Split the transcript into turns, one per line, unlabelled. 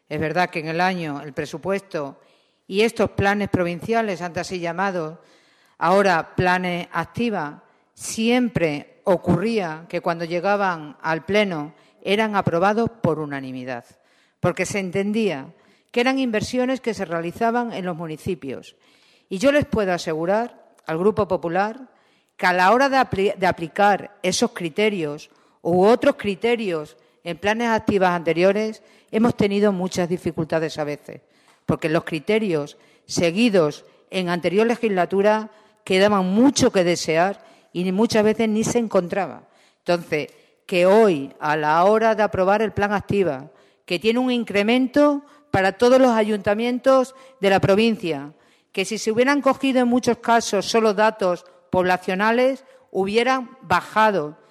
Es verdad que en el presupuesto y estos planes provinciales, antes así llamados, ahora planes activa, siempre ocurría que cuando llegaban al Pleno eran aprobados por unanimidad, porque se entendía que eran inversiones que se realizaban en los municipios. Y yo les puedo asegurar al Grupo Popular que a la hora de aplicar esos criterios u otros criterios en planes activos anteriores hemos tenido muchas dificultades a veces, porque los criterios seguidos en anterior legislatura quedaban mucho que desear y muchas veces ni se encontraba. Entonces, que hoy, a la hora de aprobar el Plan Activa, que tiene un incremento para todos los ayuntamientos de la provincia, que si se hubieran cogido en muchos casos solo datos poblacionales, hubieran bajado